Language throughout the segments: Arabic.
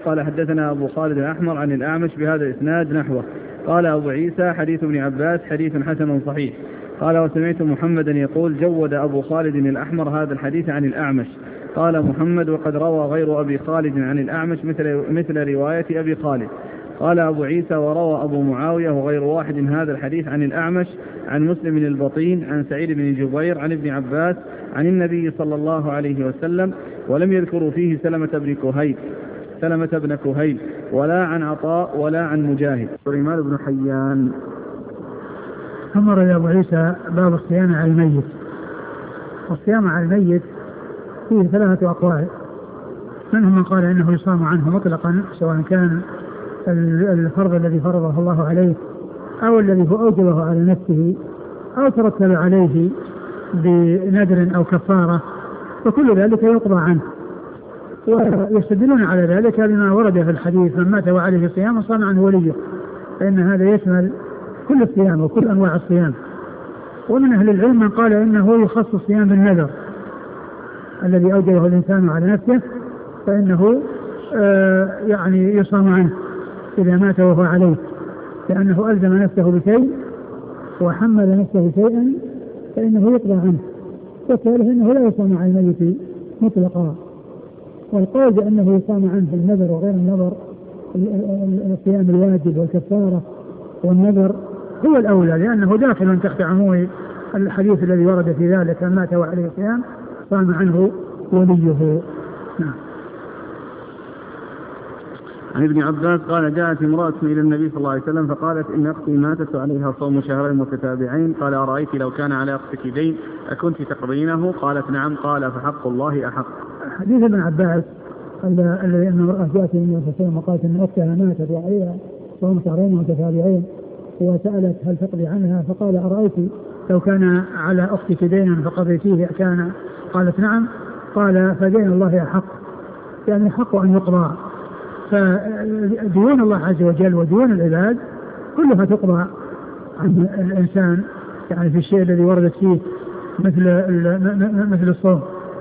قال حدثنا أبو خالد الأحمر عن الأعمش بهذا الإسناد نحوه. قال أبو عيسى حديث ابن عباس حديث حسن صحيح. قال وسمعت محمدا يقول جود أبو خالد الأحمر هذا الحديث عن الأعمش. قال محمد وقد روى غير أبي خالد عن الأعمش مثل رواية أبي خالد. قال أبو عيسى وروى أبو معاوية وغير واحد هذا الحديث عن الأعمش عن مسلم البطين عن سعيد بن جبير عن ابن عباس عن النبي صلى الله عليه وسلم، ولم يذكروا فيه سلمة بن كهيل ولا عن عطاء ولا عن مجاهد. سليمان بن حيان. أمر يا أبو عيسى باب الصيام على الميت. والصيام على الميت فيه 3 أقوال، منهم من قال إنه يصام عنه مطلقا سواء كان الفرض الذي فرضه الله عليه أو الذي هو أوجبه على نفسه أو ترتب عليه بنذر أو كفارة، وكل ذلك يقضى عنه. ويستدلون على ذلك بما ورد في الحديث من مات وعليه صيام صام عنه وليه، فإن هذا يشمل كل الصيام وكل أنواع الصيام. ومن أهل العلم من قال إنه يخص الصيام بالنذر الذي أوجبه الإنسان على نفسه، فإنه يعني يصام عنه إذا مات وهو عليه، لأنه ألزم نفسه بشيء وحمل نفسه شيئا فإنه يقضى عنه. وكذلك إنه لا يصام عن الميت مطلقا. والقول بأنه يصام عنه النذر وغير النذر، الصيام الواجب والكفارة والنذر هو الأولى، لأنه داخل تحت عموم الحديث الذي ورد في ذلك من مات وعليه صيام صام عنه وليه. نعم. عن ابن عباس قال جاءت امرأة إلى النبي صلى الله عليه وسلم فقالت إن أختي ماتت عليها صوم شهرين متتابعين. قال أرأيت لو كان على أختك دين أكنت تقضينه؟ قالت نعم. قال فحق الله أحق. حديث ابن عباس الذي أن امرأة جاءت إلى النبي صلى الله عليه وسلم وقالت إن أختها ماتت وعليها صوم شهرين متتابعين وسألت هل تقضي عنها؟ فقال أرأيت لو كان على أختك دين فقضيتيه كان؟ قالت نعم. قال فدين الله أحق، يعني حق أن يقضى. فديون الله عز وجل وديون العباد كلها تقضى عن الإنسان، يعني في الشيء الذي وردت فيه مثل الصوم.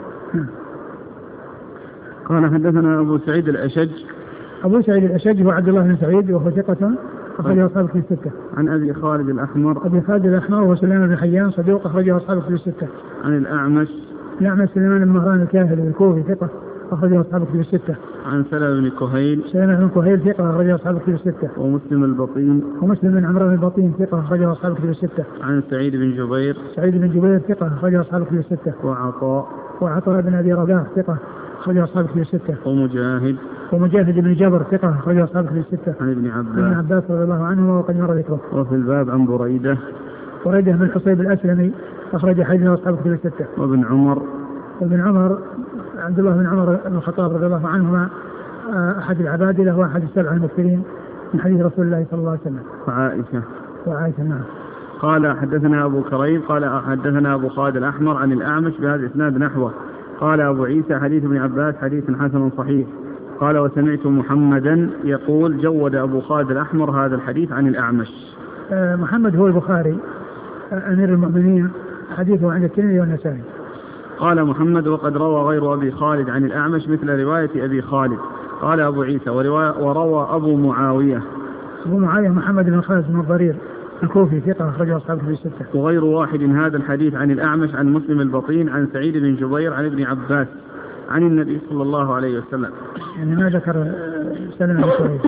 قال حدثنا أبو سعيد الأشج. أبو سعيد الأشج هو عبد الله بن سعيد وهو ثقة أخرجه أصحاب الكتب الستة. عن أبي خالد الأحمر. أبي خالد الأحمر وهو سليمان بن حيان صدوق أخرجه أصحاب الكتب الستة. عن الأعمش سليمان بن مهران الكاهلي الكوفي ثقة أخرجه أصحاب الكتب الستة. عن سلمة بن كهيل. سلمة بن كهيل ثقة أخرجه أصحاب الكتب الستة. ومسلم بن عمرو بن البطين ثقة أخرجه أصحاب الكتب الستة. عن سعيد بن جبير ثقة أخرجه أصحاب الكتب الستة. وعطاء بن أبي رباح ثقة أخرجه أصحاب الكتب الستة. ومجاهد بن جبر ثقة أخرجه أصحاب الكتب الستة. عن ابن عباس رضي الله عنه وقد مر ذكره. وفي الباب عن بريدة بن حصيب الأسلمي أخرج حديثه أصحاب الكتب الستة. وابن عمر عبد الله بن عمر بن الخطاب رضي الله عنهما أحد العبادلة وأحد السبع المكثرين من حديث رسول الله صلى الله عليه وسلم. وعائشة نعم. قال حدثنا أبو كريم قال حدثنا أبو خالد الأحمر عن الأعمش بهذا الإسناد نحوه. قال أبو عيسى حديث ابن عباس حديث حسن صحيح. قال وسمعت محمدا يقول جود أبو خالد الأحمر هذا الحديث عن الأعمش. محمد هو البخاري أمير المؤمنين، حديثه عند الترمذي والنسائي. قال محمد وقد روى غير أبي خالد عن الأعمش مثل رواية أبي خالد. قال أبو عيسى وروى أبو معاوية محمد بن خالد بن الضرير الكوفي ثقة أخرجه أصحاب الكتب الستة. وغير واحد هذا الحديث عن الأعمش عن مسلم البطين عن سعيد بن جبير عن ابن عباس عن النبي صلى الله عليه وسلم. يعني ما ذكر سلمة بن كهيل.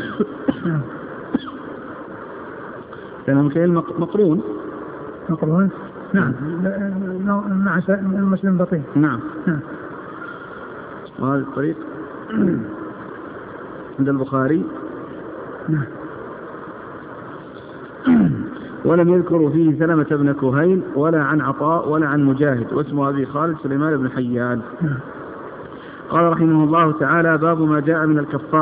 سلمة بن كهيل مقرون. نعم مع مسلم البطين. نعم. وهذا الطريق عند البخاري. نعم. ولم يذكروا فيه سلمة بن كهيل ولا عن عطاء ولا عن مجاهد، واسمه أبي خالد سليمان بن حيان. قال رحمه الله تعالى باب ما جاء من الكفارة.